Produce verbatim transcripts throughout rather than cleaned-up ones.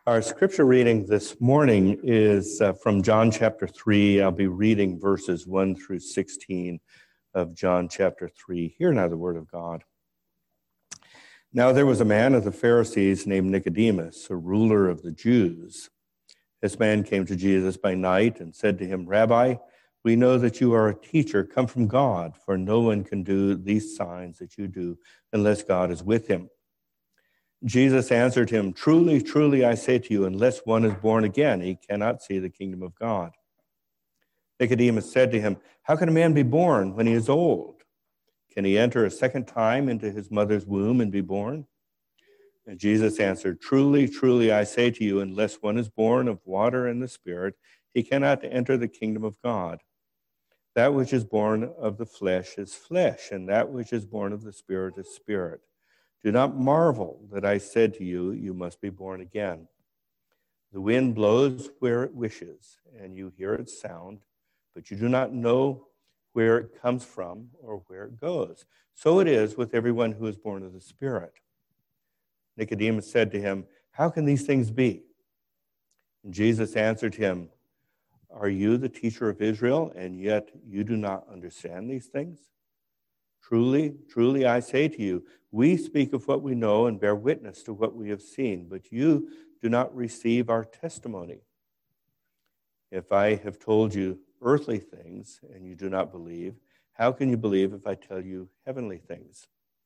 Our scripture reading this morning is uh, from John chapter three. I'll be reading verses one through sixteen of John chapter three. Hear now the word of God. Now there was a man of the Pharisees named Nicodemus, a ruler of the Jews. This man came to Jesus by night and said to him, Rabbi, we know that you are a teacher come from God, for no one can do these signs that you do unless God is with him. Jesus answered him, Truly, truly, I say to you, unless one is born again, he cannot see the kingdom of God. Nicodemus said to him, How can a man be born when he is old? Can he enter a second time into his mother's womb and be born? And Jesus answered, Truly, truly, I say to you, unless one is born of water and the Spirit, he cannot enter the kingdom of God. That which is born of the flesh is flesh, and that which is born of the Spirit is spirit. Do not marvel that I said to you, you must be born again. The wind blows where it wishes, and you hear its sound, but you do not know where it comes from or where it goes. So it is with everyone who is born of the Spirit. Nicodemus said to him, How can these things be? And Jesus answered him, Are you the teacher of Israel, and yet you do not understand these things? Truly, truly, I say to you, we speak of what we know and bear witness to what we have seen, but you do not receive our testimony. If I have told you earthly things and you do not believe, how can you believe if I tell you heavenly things?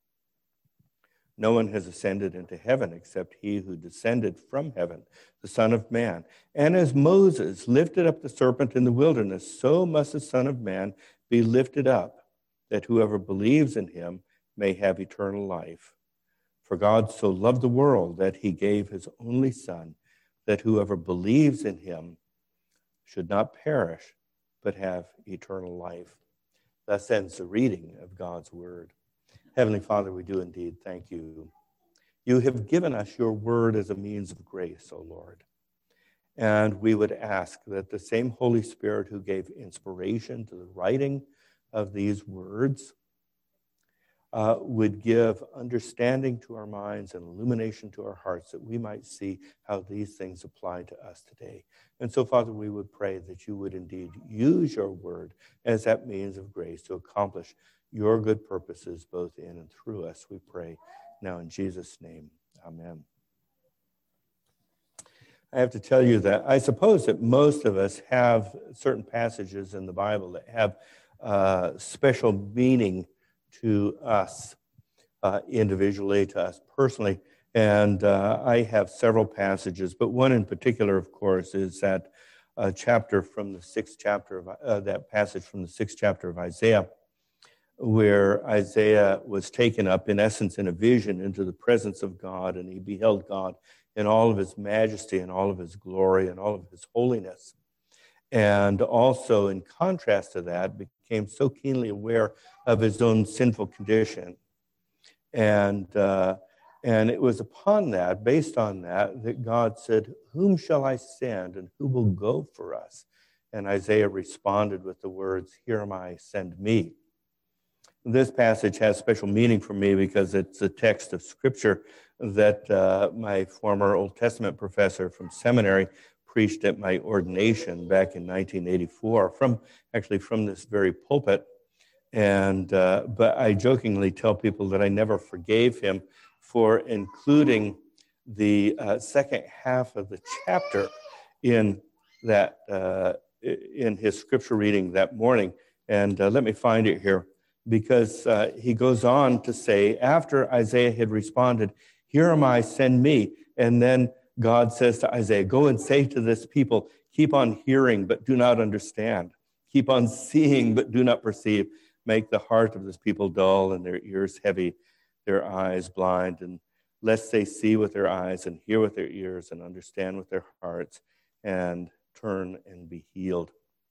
No one has ascended into heaven except he who descended from heaven, the Son of Man. And as Moses lifted up the serpent in the wilderness, so must the Son of Man be lifted up, that whoever believes in him may have eternal life. For God so loved the world that he gave his only Son, that whoever believes in him should not perish, but have eternal life. Thus ends the reading of God's word. Heavenly Father, we do indeed thank you. You have given us your word as a means of grace, O Lord. And we would ask that the same Holy Spirit who gave inspiration to the writing of these words uh, would give understanding to our minds and illumination to our hearts, that we might see how these things apply to us today. And so, Father, we would pray that you would indeed use your word as that means of grace to accomplish your good purposes both in and through us, we pray now in Jesus' name. Amen. I have to tell you that I suppose that most of us have certain passages in the Bible that have Uh, special meaning to us uh, individually, to us personally. And uh, I have several passages, but one in particular, of course, is that uh, chapter from the sixth chapter of uh, that passage from the sixth chapter of Isaiah, where Isaiah was taken up, in essence, in a vision into the presence of God, and he beheld God in all of his majesty and all of his glory and all of his holiness. And also, in contrast to that, became so keenly aware of his own sinful condition. And uh, and it was upon that, based on that, that God said, Whom shall I send, and who will go for us? And Isaiah responded with the words, Here am I, send me. This passage has special meaning for me because it's a text of Scripture that uh, my former Old Testament professor from seminary preached at my ordination back in nineteen eighty-four, from actually from this very pulpit. And uh, but I jokingly tell people that I never forgave him for including the uh, second half of the chapter in that uh, in his scripture reading that morning. And uh, let me find it here, because uh, he goes on to say, after Isaiah had responded, Here am I, send me, and then God says to Isaiah, Go and say to this people, keep on hearing, but do not understand. Keep on seeing, but do not perceive. Make the heart of this people dull and their ears heavy, their eyes blind, and lest they see with their eyes and hear with their ears and understand with their hearts and turn and be healed.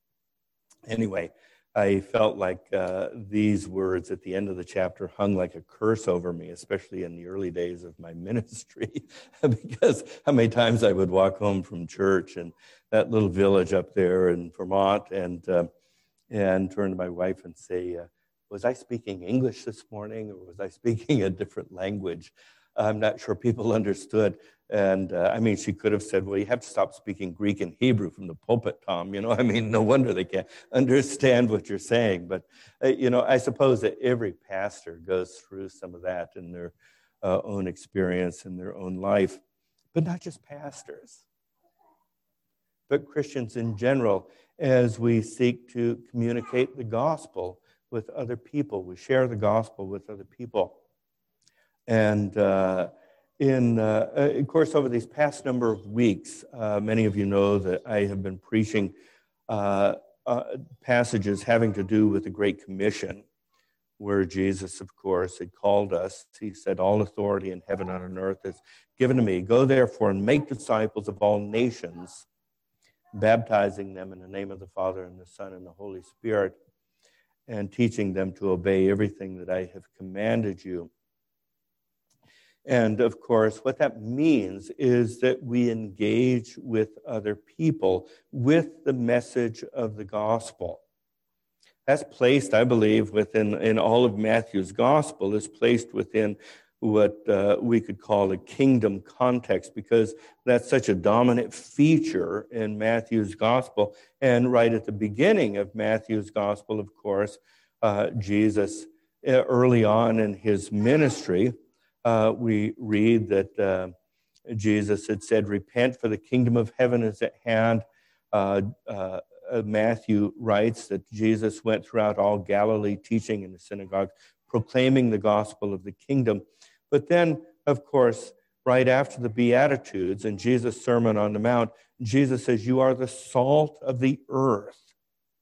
Anyway, I felt like uh, these words at the end of the chapter hung like a curse over me, especially in the early days of my ministry, because how many times I would walk home from church in that little village up there in Vermont and uh, and turn to my wife and say, uh, was I speaking English this morning, or was I speaking a different language? I'm not sure people understood And uh, I mean, she could have said, well, you have to stop speaking Greek and Hebrew from the pulpit, Tom. You know, I mean, no wonder they can't understand what you're saying. But, uh, you know, I suppose that every pastor goes through some of that in their uh, own experience, in their own life. But not just pastors, but Christians in general, as we seek to communicate the gospel with other people. We share the gospel with other people. And uh, in, uh, of course, over these past number of weeks, uh, many of you know that I have been preaching uh, uh, passages having to do with the Great Commission, where Jesus, of course, had called us. He said, all authority in heaven and on earth is given to me. Go therefore and make disciples of all nations, baptizing them in the name of the Father and the Son and the Holy Spirit, and teaching them to obey everything that I have commanded you. And of course, what that means is that we engage with other people with the message of the gospel. That's placed, I believe, within in all of Matthew's gospel, is placed within what uh, we could call a kingdom context, because that's such a dominant feature in Matthew's gospel. And right at the beginning of Matthew's gospel, of course, uh, Jesus, uh, early on in his ministry, uh, we read that uh, Jesus had said, repent, for the kingdom of heaven is at hand. Uh, uh, Matthew writes that Jesus went throughout all Galilee, teaching in the synagogue, proclaiming the gospel of the kingdom. But then, of course, right after the Beatitudes and Jesus' Sermon on the Mount, Jesus says, you are the salt of the earth.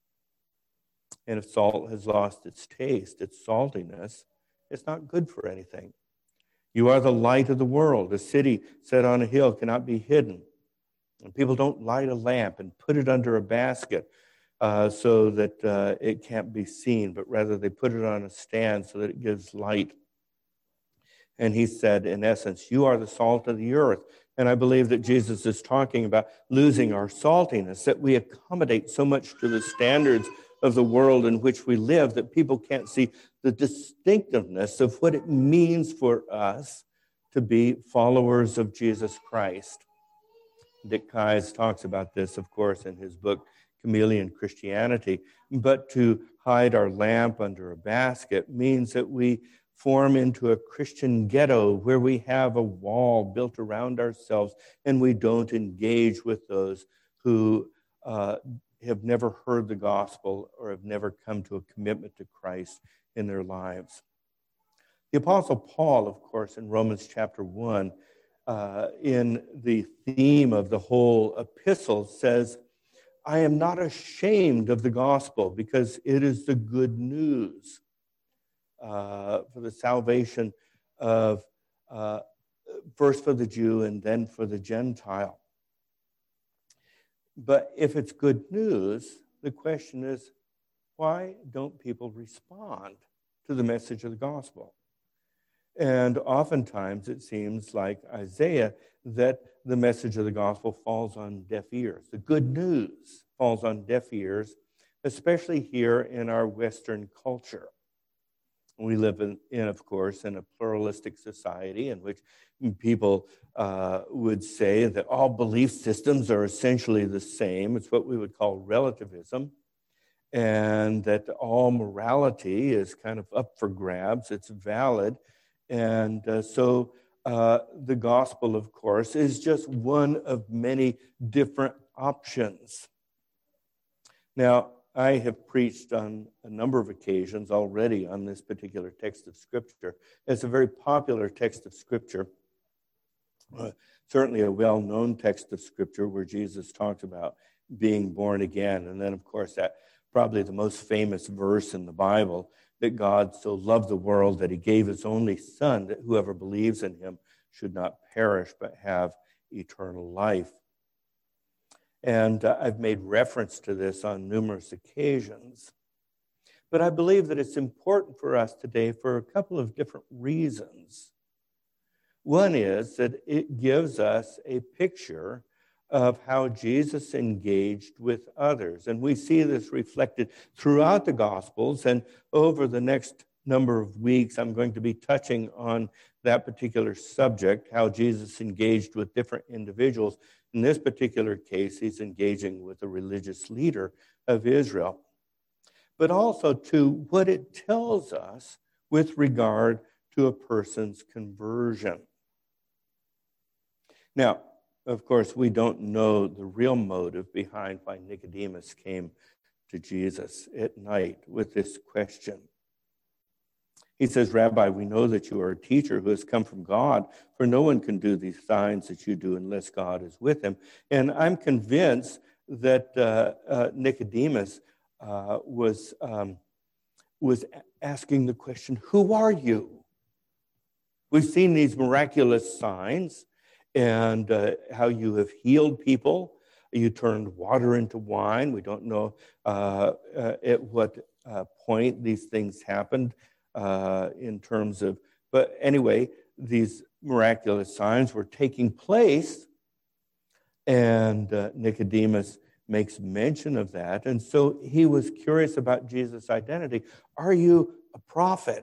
And if salt has lost its taste, its saltiness, it's not good for anything. You are the light of the world. A city set on a hill cannot be hidden. And people don't light a lamp and put it under a basket uh, so that uh, it can't be seen, but rather they put it on a stand so that it gives light. And he said, in essence, you are the salt of the earth. And I believe that Jesus is talking about losing our saltiness, that we accommodate so much to the standards of the world in which we live that people can't see the distinctiveness of what it means for us to be followers of Jesus Christ. Dick Keyes talks about this, of course, in his book, Chameleon Christianity. But to hide our lamp under a basket means that we form into a Christian ghetto where we have a wall built around ourselves and we don't engage with those who uh, have never heard the gospel or have never come to a commitment to Christ in their lives. The Apostle Paul, of course, in Romans chapter one, uh, in the theme of the whole epistle, says, I am not ashamed of the gospel because it is the good news uh, for the salvation of uh, first for the Jew and then for the Gentile. But if it's good news, the question is, why don't people respond to the message of the gospel? And oftentimes it seems like Isaiah that the message of the gospel falls on deaf ears. The good news falls on deaf ears, especially here in our Western culture. We live in, in of course, in a pluralistic society in which people uh, would say that all belief systems are essentially the same. It's what we would call relativism, and that all morality is kind of up for grabs. It's valid. And uh, so uh, the gospel, of course, is just one of many different options. Now, I have preached on a number of occasions already on this particular text of Scripture. It's a very popular text of Scripture, uh, certainly a well-known text of Scripture where Jesus talks about being born again. And then, of course, that probably the most famous verse in the Bible, that God so loved the world that he gave his only Son, that whoever believes in him should not perish but have eternal life. And uh, I've made reference to this on numerous occasions. But I believe that it's important for us today for a couple of different reasons. One is that it gives us a picture of how Jesus engaged with others. And we see this reflected throughout the Gospels. And over the next number of weeks, I'm going to be touching on that particular subject, how Jesus engaged with different individuals. In this particular case, he's engaging with a religious leader of Israel. But also to what it tells us with regard to a person's conversion. Now, of course, we don't know the real motive behind why Nicodemus came to Jesus at night with this question. He says, Rabbi, we know that you are a teacher who has come from God, for no one can do these signs that you do unless God is with him. And I'm convinced that uh, uh, Nicodemus uh, was, um, was asking the question, who are you? We've seen these miraculous signs and uh, how you have healed people. You turned water into wine. We don't know uh, uh, at what uh, point these things happened. Uh, in terms of, but anyway, these miraculous signs were taking place, and uh, Nicodemus makes mention of that. And so he was curious about Jesus' identity. Are you a prophet?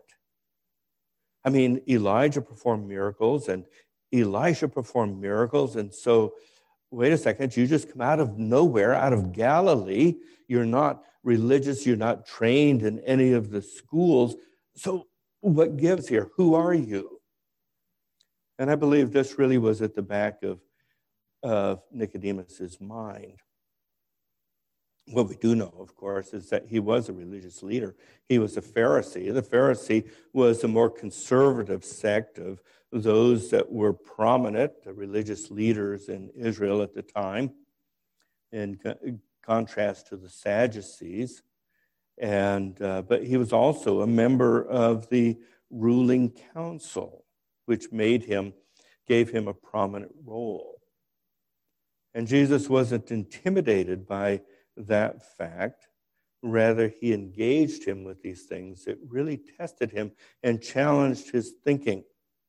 I mean, Elijah performed miracles, and Elisha performed miracles, and so, wait a second, you just come out of nowhere, out of Galilee. You're not religious, you're not trained in any of the schools. So what gives here? Who are you? And I believe this really was at the back of, of Nicodemus's mind. What we do know, of course, is that he was a religious leader. He was a Pharisee. The Pharisee was a more conservative sect of those that were prominent, the religious leaders in Israel at the time, in contrast to the Sadducees. And uh, but he was also a member of the ruling council, which made him, gave him a prominent role. And Jesus wasn't intimidated by that fact. Rather, he engaged him with these things that really tested him and challenged his thinking.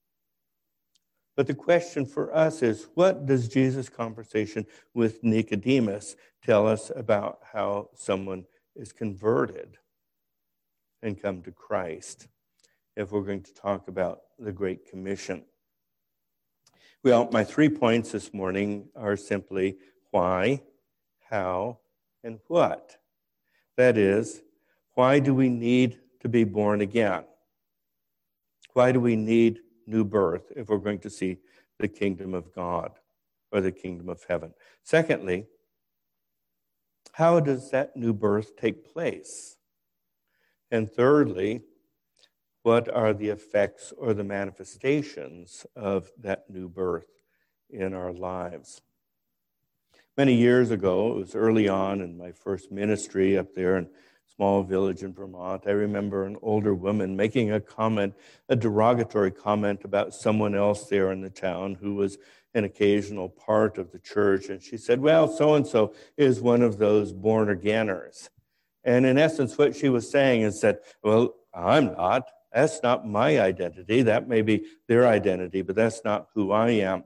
But the question for us is, what does Jesus' conversation with Nicodemus tell us about how someone is converted and come to Christ, if we're going to talk about the Great Commission? Well, my three points this morning are simply why, how, and what. That is, why do we need to be born again? Why do we need new birth if we're going to see the kingdom of God or the kingdom of heaven? Secondly, how does that new birth take place? And thirdly, what are the effects or the manifestations of that new birth in our lives? Many years ago, it was early on in my first ministry up there in a small village in Vermont, I remember an older woman making a comment, a derogatory comment about someone else there in the town who was an occasional part of the church. And she said, well, so-and-so is one of those born-againers. And in essence, what she was saying is that, well, I'm not. That's not my identity. That may be their identity, but that's not who I am.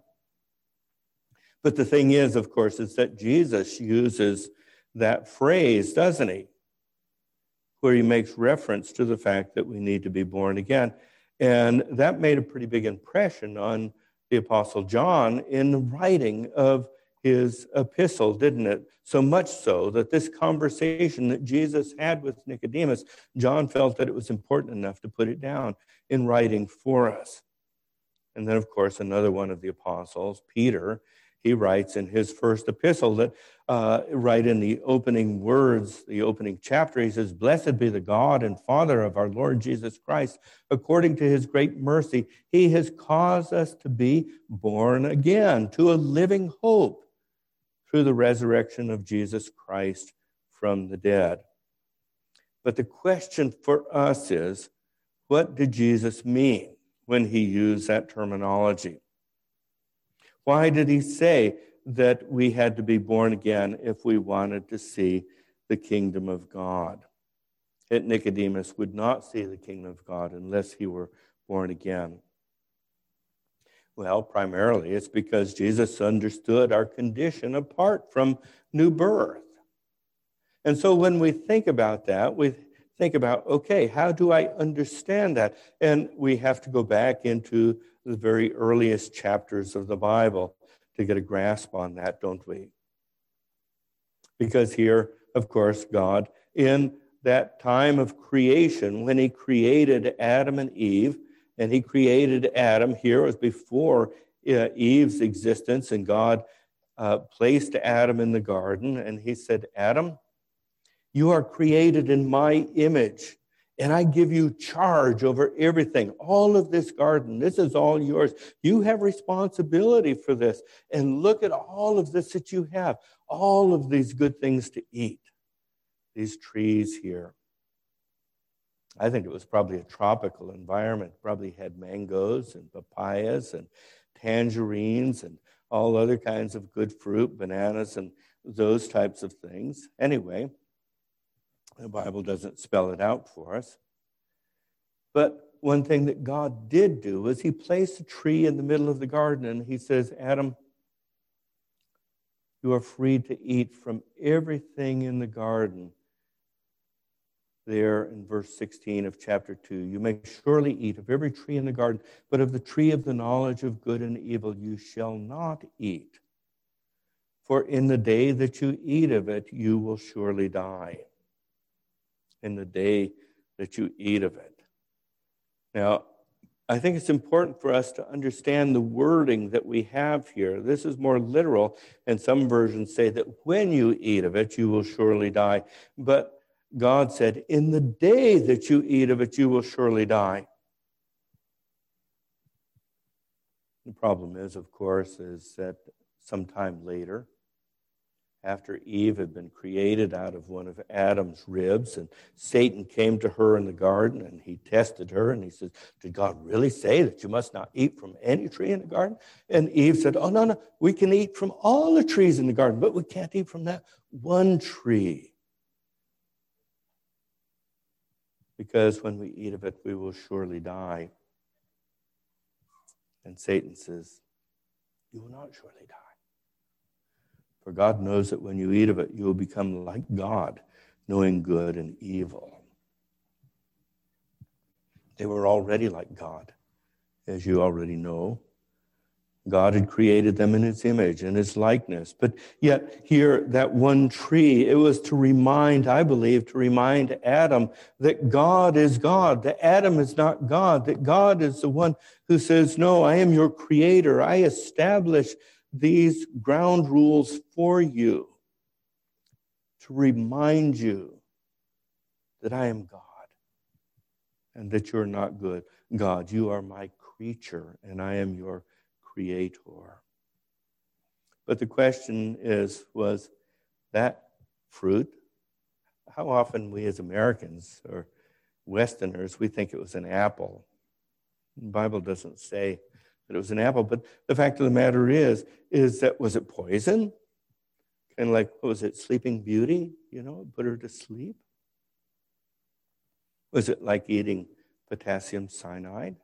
But the thing is, of course, is that Jesus uses that phrase, doesn't he? Where he makes reference to the fact that we need to be born again. And that made a pretty big impression on the Apostle John in the writing of his epistle, didn't it? So much so that this conversation that Jesus had with Nicodemus, John felt that it was important enough to put it down in writing for us. And then, of course, another one of the apostles, Peter, he writes in his first epistle that uh, right in the opening words, the opening chapter, he says, "Blessed be the God and Father of our Lord Jesus Christ. According to his great mercy, he has caused us to be born again to a living hope through the resurrection of Jesus Christ from the dead." But the question for us is, what did Jesus mean when he used that terminology? Why did he say that we had to be born again if we wanted to see the kingdom of God? That Nicodemus would not see the kingdom of God unless he were born again. Well, primarily it's because Jesus understood our condition apart from new birth. And so when we think about that, we think about, okay, how do I understand that? And we have to go back into the very earliest chapters of the Bible to get a grasp on that, don't we? Because here, of course, God, in that time of creation, when he created Adam and Eve, and he created Adam, here it was before uh, Eve's existence, and God uh, placed Adam in the garden, and he said, Adam, you are created in my image, and I give you charge over everything. All of this garden, this is all yours. You have responsibility for this. And look at all of this that you have, all of these good things to eat, these trees here. I think it was probably a tropical environment. Probably had mangoes and papayas and tangerines and all other kinds of good fruit, bananas and those types of things. Anyway, the Bible doesn't spell it out for us. But one thing that God did do was he placed a tree in the middle of the garden, and he says, Adam, you are free to eat from everything in the garden. There in verse sixteen of chapter two, you may surely eat of every tree in the garden, but of the tree of the knowledge of good and evil you shall not eat. For in the day that you eat of it, you will surely die. In the day that you eat of it. Now, I think it's important for us to understand the wording that we have here. This is more literal, and some versions say that when you eat of it, you will surely die. But God said, in the day that you eat of it, you will surely die. The problem is, of course, is that sometime later, after Eve had been created out of one of Adam's ribs, and Satan came to her in the garden, and he tested her, and he said, did God really say that you must not eat from any tree in the garden? And Eve said, oh, no, no, we can eat from all the trees in the garden, but we can't eat from that one tree. Because when we eat of it, we will surely die. And Satan says, you will not surely die. For God knows that when you eat of it, you will become like God, knowing good and evil. They were already like God, as you already know. God had created them in his image and his likeness. But yet here, that one tree, it was to remind, I believe, to remind Adam that God is God, that Adam is not God, that God is the one who says, no, I am your creator. I establish these ground rules for you to remind you that I am God and that you're not good. God, you are my creature and I am your creator. But the question is, was that fruit? How often we as Americans or Westerners, we think it was an apple. The Bible doesn't say that it was an apple, but the fact of the matter is, is that was it poison? Kind of like, what was it, Sleeping Beauty? You know, put her to sleep? Was it like eating potassium cyanide?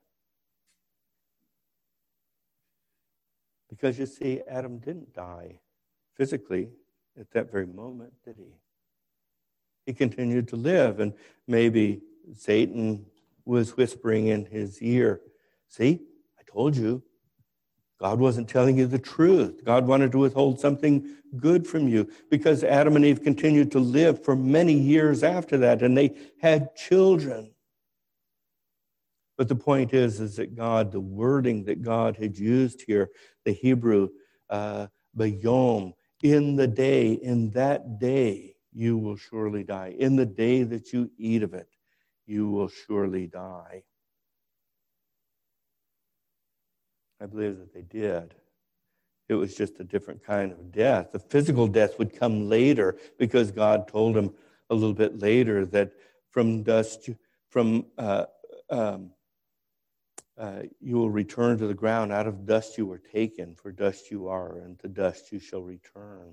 Because you see, Adam didn't die physically at that very moment, did he? He continued to live, and maybe Satan was whispering in his ear, see, I told you, God wasn't telling you the truth. God wanted to withhold something good from you, because Adam and Eve continued to live for many years after that, and they had children. But the point is, is that God, the wording that God had used here, the Hebrew, uh, bayom, in the day, in that day, you will surely die. In the day that you eat of it, you will surely die. I believe that they did. It was just a different kind of death. The physical death would come later, because God told him a little bit later that from dust, from uh, um, Uh, you will return to the ground. Out of dust you were taken, for dust you are, and to dust you shall return.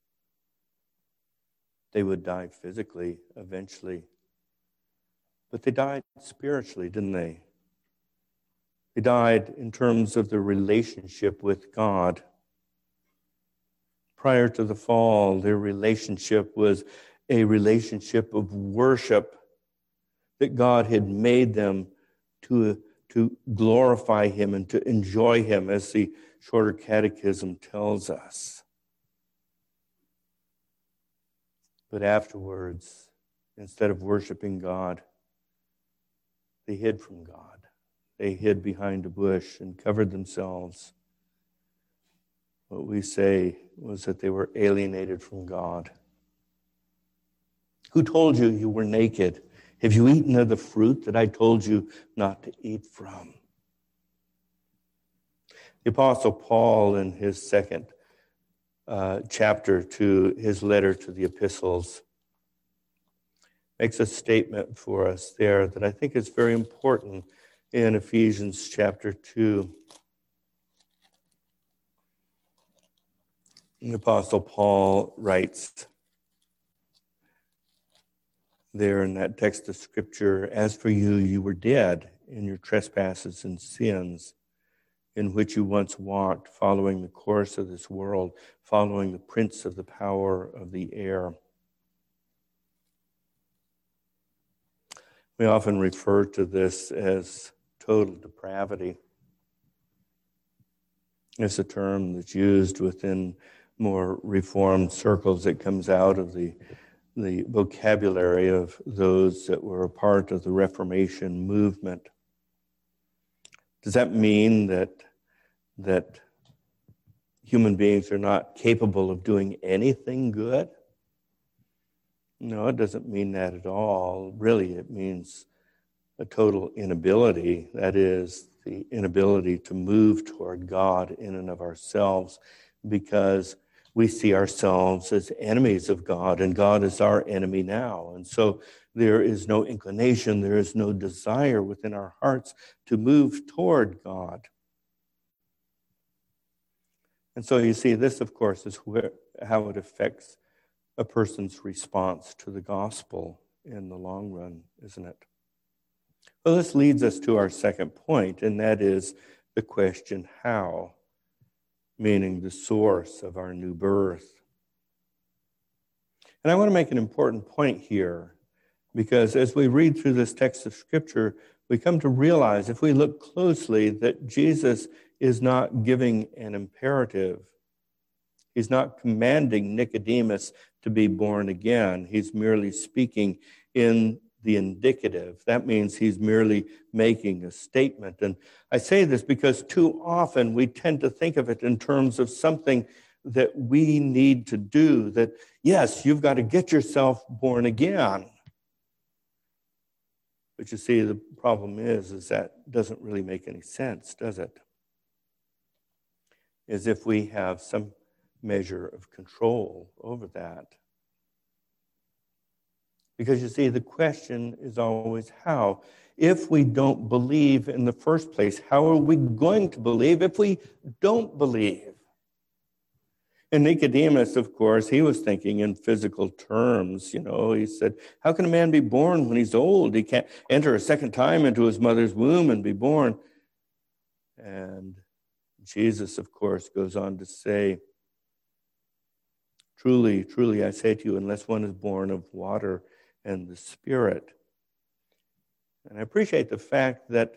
They would die physically eventually, but they died spiritually, didn't they? They died in terms of their relationship with God. Prior to the fall, their relationship was a relationship of worship that God had made them to to glorify him and to enjoy him, as the Shorter Catechism tells us. But afterwards, instead of worshiping God, they hid from God. They hid behind a bush and covered themselves. What we say was that they were alienated from God. Who told you you were naked? Have you eaten of the fruit that I told you not to eat from? The Apostle Paul, in his second uh, chapter to his letter to the epistles, makes a statement for us there that I think is very important in Ephesians chapter two. The Apostle Paul writes there in that text of Scripture, "As for you, you were dead in your trespasses and sins, in which you once walked, following the course of this world, following the prince of the power of the air." We often refer to this as total depravity. It's a term that's used within more Reformed circles. It comes out of the, the vocabulary of those that were a part of the Reformation movement. Does that mean that, that human beings are not capable of doing anything good? No, it doesn't mean that at all. Really, it means a total inability. That is, the inability to move toward God in and of ourselves, because we see ourselves as enemies of God, and God is our enemy now. And so there is no inclination, there is no desire within our hearts to move toward God. And so you see, this, of course, is where, how it affects a person's response to the gospel in the long run, isn't it? Well, this leads us to our second point, and that is the question, how? Meaning the source of our new birth. And I want to make an important point here, because as we read through this text of Scripture, we come to realize, if we look closely, that Jesus is not giving an imperative. He's not commanding Nicodemus to be born again. He's merely speaking in the indicative. That means he's merely making a statement. And I say this because too often we tend to think of it in terms of something that we need to do, that, yes, you've got to get yourself born again. But you see, the problem is, is that doesn't really make any sense, does it? As if we have some measure of control over that. Because you see, the question is always how. If we don't believe in the first place, how are we going to believe if we don't believe? And Nicodemus, of course, he was thinking in physical terms. You know, he said, how can a man be born when he's old? He can't enter a second time into his mother's womb and be born. And Jesus, of course, goes on to say, truly, truly, I say to you, unless one is born of water and the Spirit. And I appreciate the fact that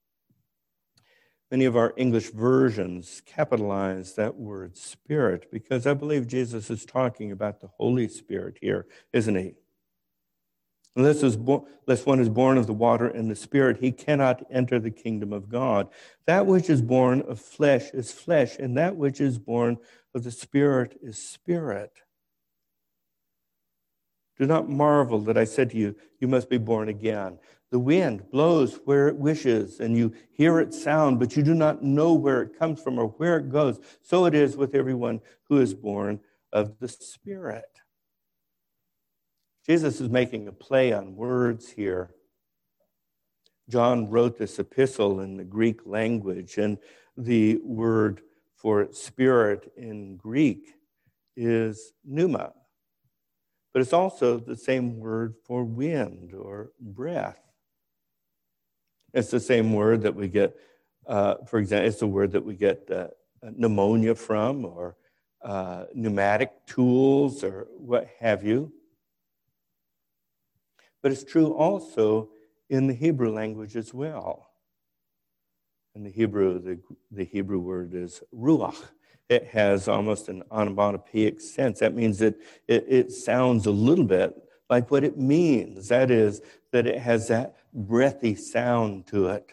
many of our English versions capitalize that word Spirit, because I believe Jesus is talking about the Holy Spirit here, isn't he? Unless, is bo- unless one is born of the water and the Spirit, he cannot enter the kingdom of God. That which is born of flesh is flesh, and that which is born of the Spirit is spirit. Do not marvel that I said to you, you must be born again. The wind blows where it wishes, and you hear its sound, but you do not know where it comes from or where it goes. So it is with everyone who is born of the Spirit. Jesus is making a play on words here. John wrote this epistle in the Greek language, and the word for spirit in Greek is pneuma. But it's also the same word for wind or breath. It's the same word that we get, uh, for example, it's the word that we get uh, pneumonia from, or uh, pneumatic tools, or what have you. But it's true also in the Hebrew language as well. In the Hebrew, the, the Hebrew word is ruach. It has almost an onomatopoeic sense. That means that it, it sounds a little bit like what it means. That is, that it has that breathy sound to it.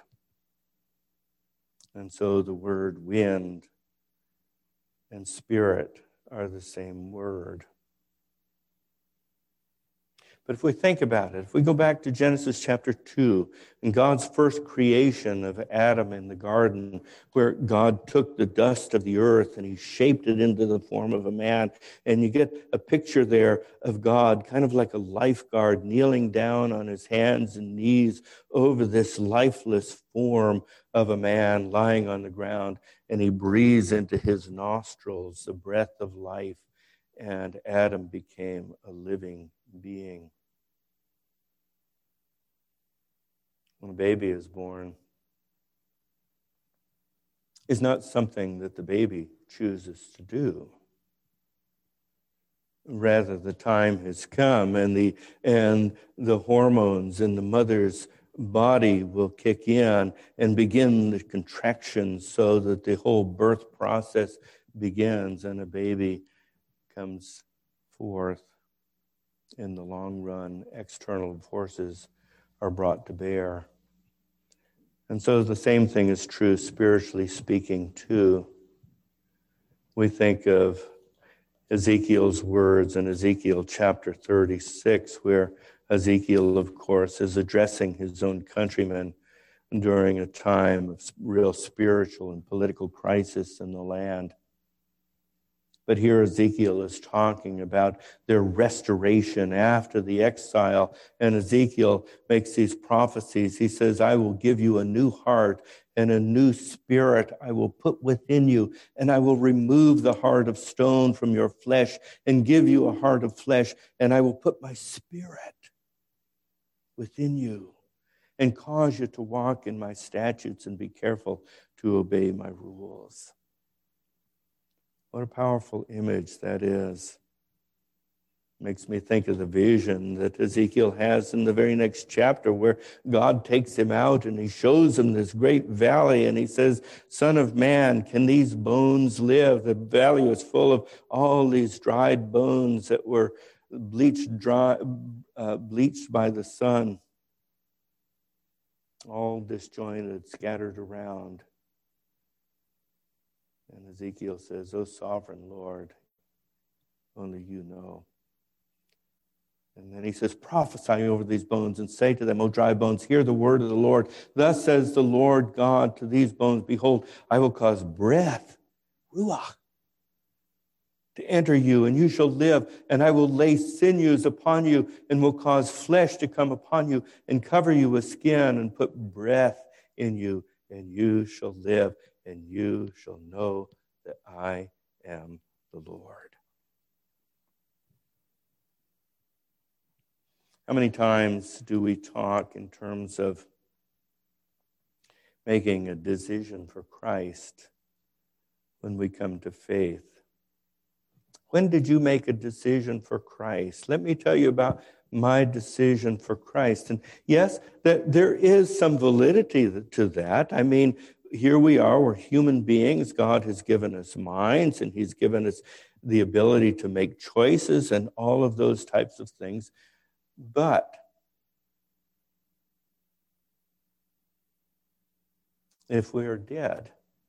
And so the word wind and spirit are the same word. But if we think about it, if we go back to Genesis chapter two, and God's first creation of Adam in the garden, where God took the dust of the earth and he shaped it into the form of a man, and you get a picture there of God, kind of like a lifeguard, kneeling down on his hands and knees over this lifeless form of a man lying on the ground, and he breathes into his nostrils the breath of life, and Adam became a living being. When a baby is born, it's not something that the baby chooses to do. Rather, the time has come, and the and the hormones in the mother's body will kick in and begin the contractions so that the whole birth process begins, and a baby comes forth. In the long run, external forces are brought to bear. And so the same thing is true spiritually speaking too. We think of Ezekiel's words in Ezekiel chapter thirty-six, where Ezekiel, of course, is addressing his own countrymen during a time of real spiritual and political crisis in the land. But here Ezekiel is talking about their restoration after the exile. And Ezekiel makes these prophecies. He says, I will give you a new heart and a new spirit I will put within you. And I will remove the heart of stone from your flesh and give you a heart of flesh. And I will put my spirit within you and cause you to walk in my statutes and be careful to obey my rules. What a powerful image that is. Makes me think of the vision that Ezekiel has in the very next chapter, where God takes him out and he shows him this great valley, and he says, Son of man, can these bones live? The valley was full of all these dried bones that were bleached dry, uh, bleached by the sun, all disjointed, scattered around. And Ezekiel says, O sovereign Lord, only you know. And then he says, prophesy over these bones and say to them, O dry bones, hear the word of the Lord. Thus says the Lord God to these bones, behold, I will cause breath, ruach, to enter you, and you shall live. And I will lay sinews upon you and will cause flesh to come upon you and cover you with skin and put breath in you, and you shall live. And you shall know that I am the Lord. How many times do we talk in terms of making a decision for Christ when we come to faith? When did you make a decision for Christ? Let me tell you about my decision for Christ. And yes, that there is some validity to that. I mean, here we are, we're human beings. God has given us minds, and he's given us the ability to make choices and all of those types of things. But if we are dead,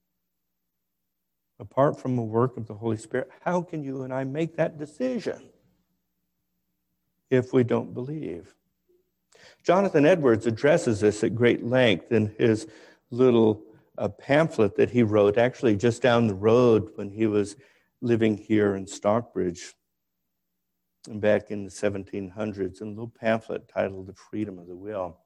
apart from the work of the Holy Spirit, how can you and I make that decision if we don't believe? Jonathan Edwards addresses this at great length in his little a pamphlet that he wrote, actually just down the road when he was living here in Stockbridge back in the seventeen hundreds, a little pamphlet titled The Freedom of the Will.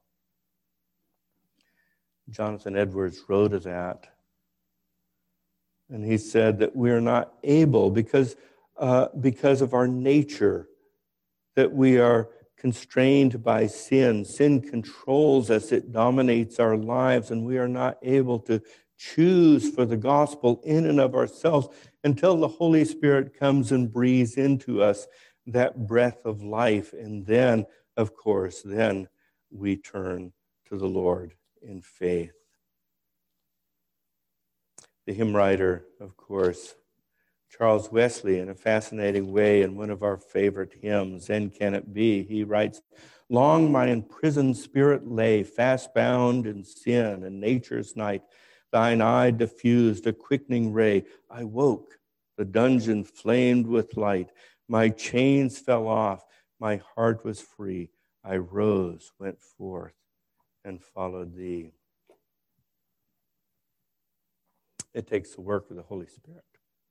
Jonathan Edwards wrote of that, and he said that we're not able, because, uh, because of our nature, that we are constrained by sin. Sin controls us, it dominates our lives, and we are not able to choose for the gospel in and of ourselves until the Holy Spirit comes and breathes into us that breath of life. And then, of course, then we turn to the Lord in faith. The hymn writer, of course, Charles Wesley, in a fascinating way, in one of our favorite hymns, "Then Can It Be?" he writes, "Long my imprisoned spirit lay, fast bound in sin and nature's night. Thine eye diffused a quickening ray. I woke, the dungeon flamed with light. My chains fell off, my heart was free. I rose, went forth, and followed thee." It takes the work of the Holy Spirit.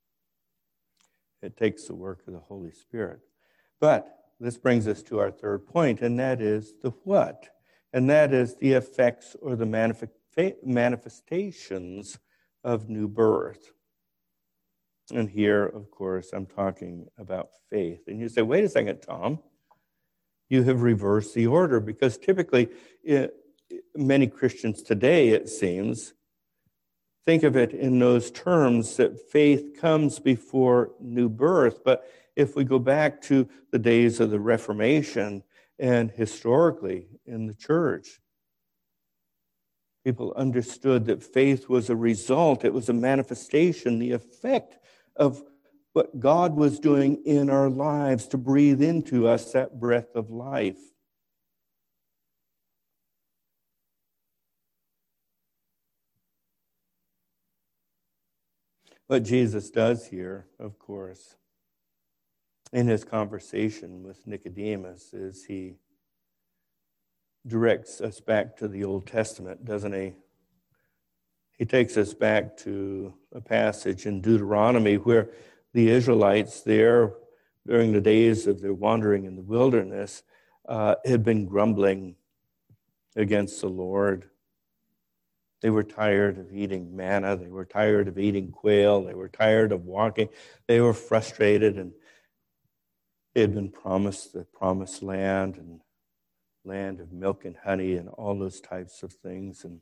It takes the work of the Holy Spirit. But this brings us to our third point, and that is the what? And that is the effects or the manifestations of new birth. And here, of course, I'm talking about faith. And you say, wait a second, Tom. You have reversed the order, because typically it, many Christians today, it seems, think of it in those terms that faith comes before new birth. But if we go back to the days of the Reformation and historically in the church, people understood that faith was a result, it was a manifestation, the effect of what God was doing in our lives to breathe into us that breath of life. What Jesus does here, of course, in his conversation with Nicodemus, is he directs us back to the Old Testament, doesn't he? He takes us back to a passage in Deuteronomy where the Israelites there, during the days of their wandering in the wilderness, uh, had been grumbling against the Lord. They were tired of eating manna. They were tired of eating quail. They were tired of walking. They were frustrated, and they had been promised the promised land and land of milk and honey and all those types of things. And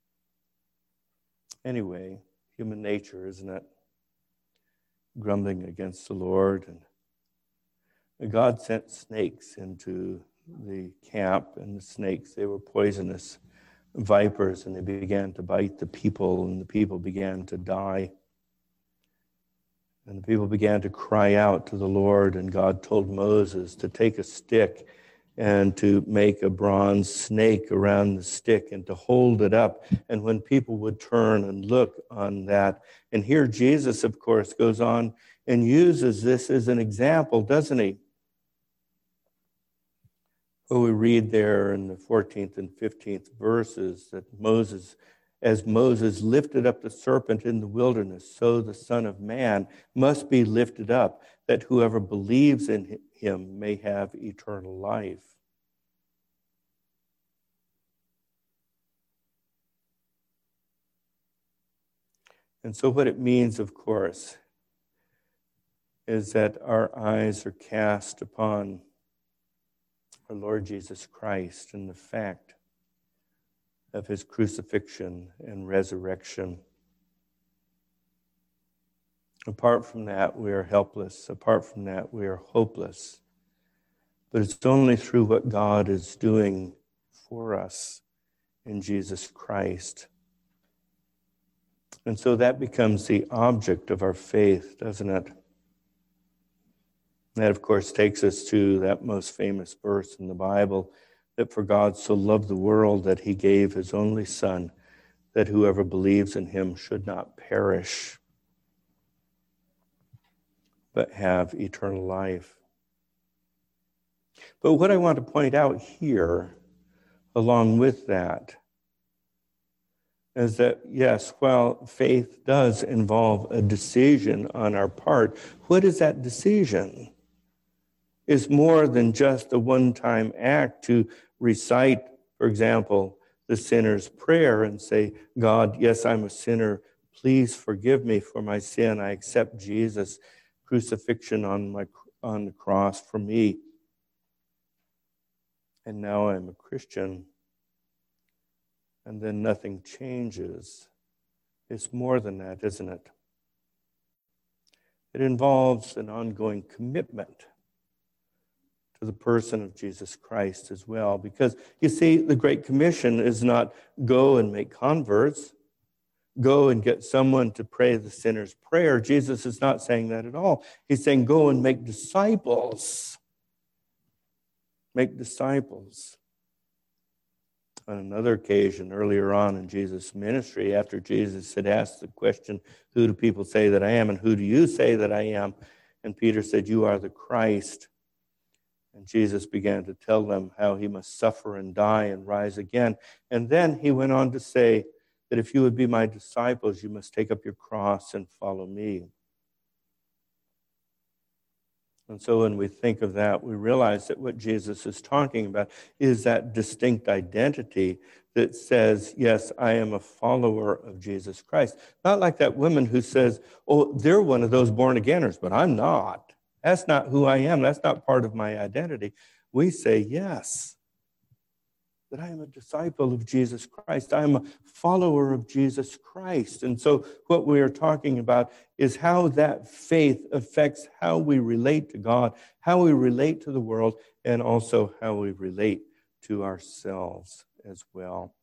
anyway, human nature, isn't it? Grumbling against the Lord. And God sent snakes into the camp, and the snakes, they were poisonous vipers, and they began to bite the people, and the people began to die. And the people began to cry out to the Lord, and God told Moses to take a stick and to make a bronze snake around the stick and to hold it up. And when people would turn and look on that, and here Jesus, of course, goes on and uses this as an example, doesn't he? Well, we read there in the fourteenth and fifteenth verses that Moses, as Moses lifted up the serpent in the wilderness, so the Son of Man must be lifted up, that whoever believes in him may have eternal life. And so what it means, of course, is that our eyes are cast upon our Lord Jesus Christ and the fact of his crucifixion and resurrection. Apart from that, we are helpless. Apart from that, we are hopeless. But it's only through what God is doing for us in Jesus Christ. And so that becomes the object of our faith, doesn't it? That, of course, takes us to that most famous verse in the Bible, that for God so loved the world that he gave his only Son, that whoever believes in him should not perish, but have eternal life. But what I want to point out here, along with that, is that, yes, while faith does involve a decision on our part, what is that decision? Is more than just a one-time act to recite, for example, the sinner's prayer and say, God, yes, I'm a sinner. Please forgive me for my sin. I accept Jesus' crucifixion on my on the cross for me. And now I'm a Christian. And then nothing changes. It's more than that, isn't it? It involves an ongoing commitment to the person of Jesus Christ as well. Because, you see, the Great Commission is not go and make converts. go and get someone to pray the sinner's prayer. Jesus is not saying that at all. He's saying, go and make disciples. Make disciples. On another occasion, earlier on in Jesus' ministry, after Jesus had asked the question, who do people say that I am, and who do you say that I am? And Peter said, you are the Christ. And Jesus began to tell them how he must suffer and die and rise again. And then he went on to say that if you would be my disciples, you must take up your cross and follow me. And so when we think of that, we realize that what Jesus is talking about is that distinct identity that says, yes, I am a follower of Jesus Christ. Not like that woman who says, oh, they're one of those born-againers, but I'm not. That's not who I am. That's not part of my identity. We say, yes, that I am a disciple of Jesus Christ. I am a follower of Jesus Christ. And so what we are talking about is how that faith affects how we relate to God, how we relate to the world, and also how we relate to ourselves as well.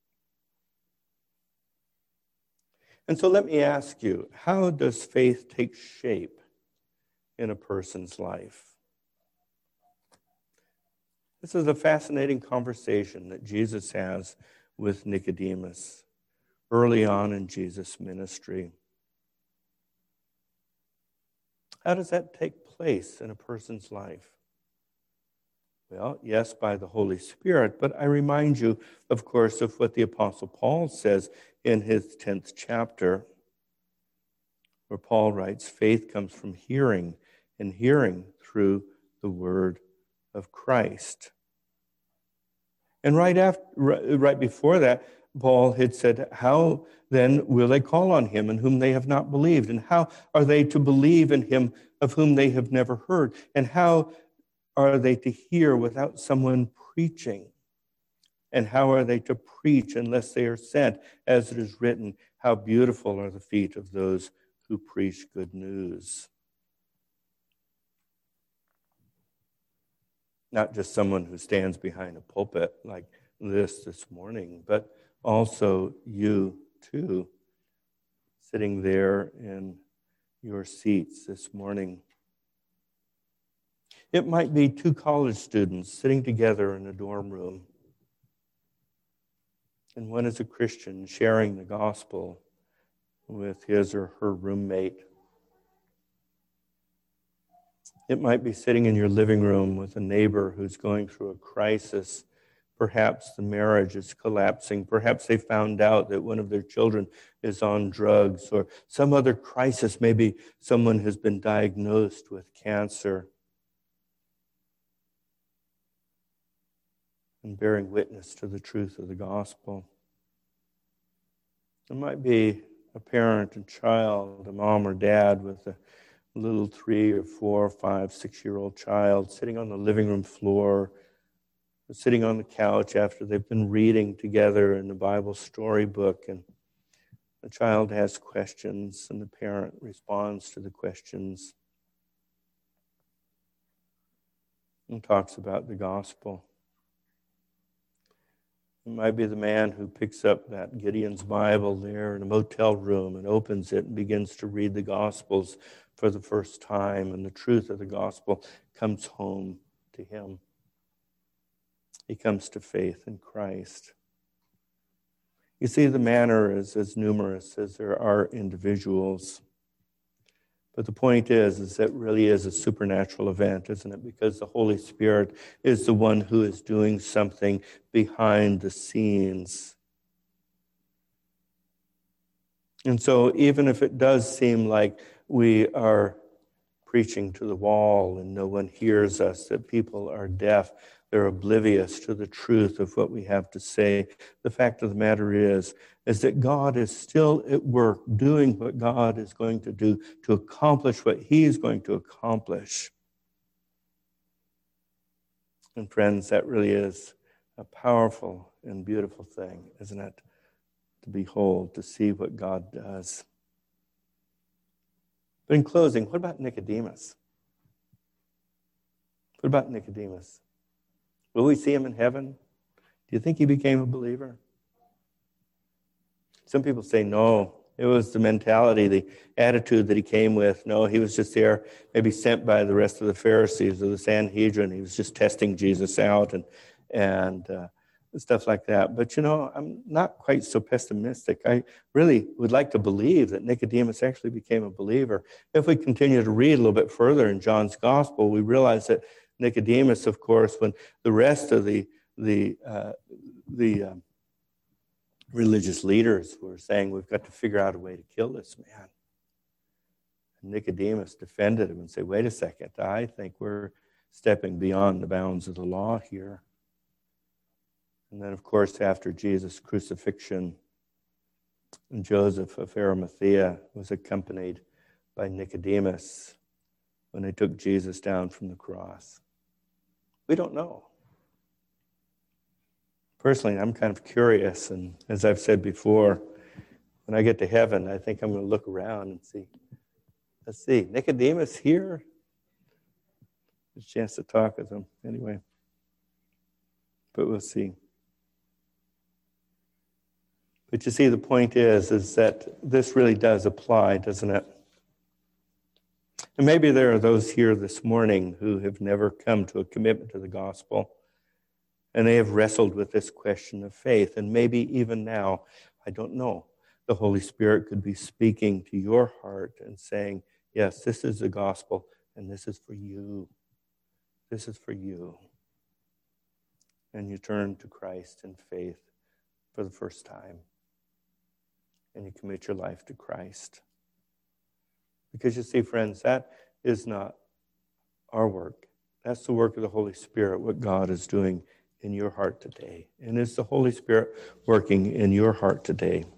And so let me ask you, how does faith take shape in a person's life? This is a fascinating conversation that Jesus has with Nicodemus early on in Jesus' ministry. How does that take place in a person's life? Well, yes, by the Holy Spirit, but I remind you, of course, of what the Apostle Paul says in his tenth chapter, where Paul writes, faith comes from hearing, and hearing through the word of Christ. And right after, right before that, Paul had said, how then will they call on him in whom they have not believed? And how are they to believe in him of whom they have never heard? And how are they to hear without someone preaching? And how are they to preach unless they are sent? As it is written, how beautiful are the feet of those who preach good news. Not just someone who stands behind a pulpit like this this morning, but also you too, sitting there in your seats this morning. It might be two college students sitting together in a dorm room, and one is a Christian sharing the gospel with his or her roommate. It might be sitting in your living room with a neighbor who's going through a crisis. Perhaps the marriage is collapsing. Perhaps they found out that one of their children is on drugs, or some other crisis. Maybe someone has been diagnosed with cancer. And bearing witness to the truth of the gospel. It might be a parent and child, a mom or dad with a little three or four or five, six-year-old child sitting on the living room floor, or sitting on the couch after they've been reading together in the Bible storybook, and the child has questions and the parent responds to the questions and talks about the gospel. It might be the man who picks up that Gideon's Bible there in a motel room and opens it and begins to read the Gospels for the first time, and the truth of the gospel comes home to him. He comes to faith in Christ. You see, the manner is as numerous as there are individuals. But the point is, is that it really is a supernatural event, isn't it? Because the Holy Spirit is the one who is doing something behind the scenes. And so even if it does seem like we are preaching to the wall and no one hears us, that people are deaf, they're oblivious to the truth of what we have to say, the fact of the matter is, is that God is still at work doing what God is going to do to accomplish what he is going to accomplish. And friends, that really is a powerful and beautiful thing, isn't it? To behold, to see what God does. But in closing, what about Nicodemus? What about Nicodemus? Will we see him in heaven? Do you think he became a believer? Some people say no. It was the mentality, the attitude that he came with. No, he was just there, maybe sent by the rest of the Pharisees or the Sanhedrin. He was just testing Jesus out and and uh, stuff like that. But, you know, I'm not quite so pessimistic. I really would like to believe that Nicodemus actually became a believer. If we continue to read a little bit further in John's gospel, we realize that Nicodemus, of course, when the rest of the the uh, the um, religious leaders were saying, we've got to figure out a way to kill this man, and Nicodemus defended him and said, wait a second, I think we're stepping beyond the bounds of the law here. And then, of course, after Jesus' crucifixion, Joseph of Arimathea was accompanied by Nicodemus when they took Jesus down from the cross. We don't know. Personally, I'm kind of curious, and as I've said before, when I get to heaven, I think I'm going to look around and see, let's see, Nicodemus here? There's a chance to talk with him anyway. But we'll see. But you see, the point is, is that this really does apply, doesn't it? And maybe there are those here this morning who have never come to a commitment to the gospel, and they have wrestled with this question of faith. And maybe even now, I don't know, the Holy Spirit could be speaking to your heart and saying, yes, this is the gospel, and this is for you. This is for you. And you turn to Christ in faith for the first time. And you commit your life to Christ. Because you see, friends, that is not our work. That's the work of the Holy Spirit, what God is doing in your heart today. And is the Holy Spirit working in your heart today?